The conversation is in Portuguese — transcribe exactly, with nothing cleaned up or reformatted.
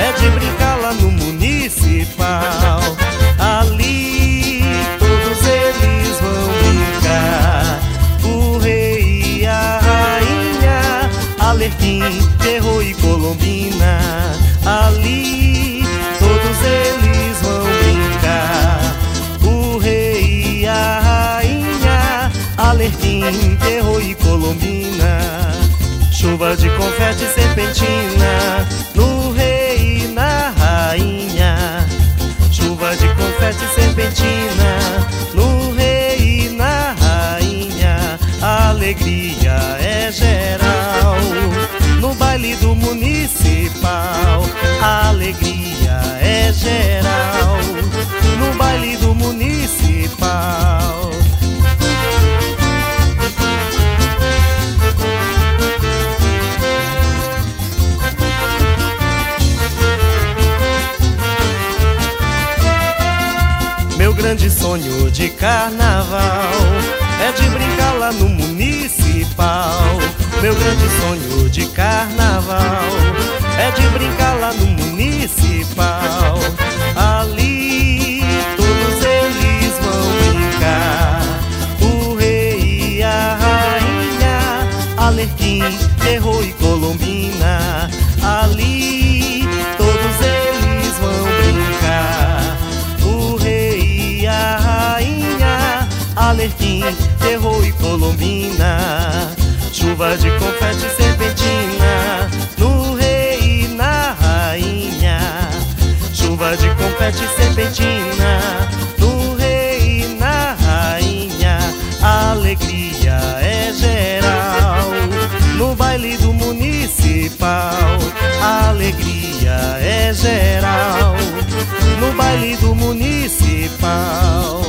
é de brincar lá no municipal. Ali todos eles vão brincar, o rei e a rainha, Alerquim, Terror e Colombina. Ali todos eles vão brincar, o rei e a rainha, Alerquim, Terror e Colombina. Chuva de confete e serpentina no rei e na rainha. Chuva de confete e serpentina no rei e na rainha. A alegria é geral no baile do municipal. A alegria é geral no baile do municipal. Meu grande sonho de carnaval é de brincar lá no municipal. Meu grande sonho de carnaval é de brincar lá no municipal. Ali todos eles vão brincar, o rei e a rainha, Alerquim, Terror e Colombina. Ali todos eles vão brincar, o rei e a rainha, Alerquim, Terror e Colombina. Chuva de confete e serpentina no rei e na rainha. Chuva de confete e serpentina no rei e na rainha. A alegria é geral no baile do municipal. A alegria é geral no baile do municipal.